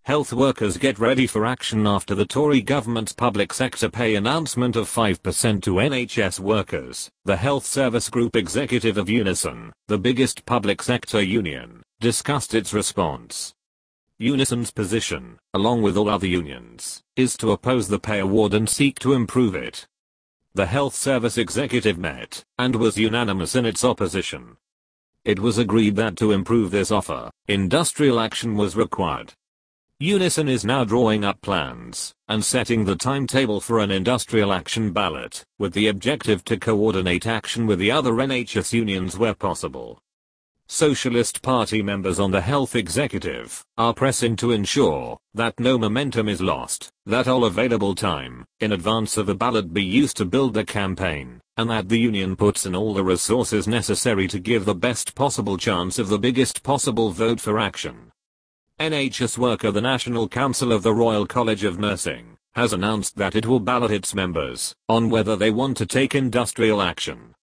Health workers get ready for action after the Tory government's public sector pay announcement of 5% to NHS workers. The Health Service Group executive of Unison, the biggest public sector union, discussed its response. Unison's position, along with all other unions, is to oppose the pay award and seek to improve it. The health service executive met and was unanimous in its opposition. It was agreed that to improve this offer, industrial action was required. Unison is now drawing up plans and setting the timetable for an industrial action ballot, with the objective to coordinate action with the other NHS unions where possible. Socialist Party members on the health executive are pressing to ensure that no momentum is lost, that all available time in advance of the ballot be used to build the campaign, and that the union puts in all the resources necessary to give the best possible chance of the biggest possible vote for action. NHS worker The National Council of the Royal College of Nursing has announced that it will ballot its members on whether they want to take industrial action.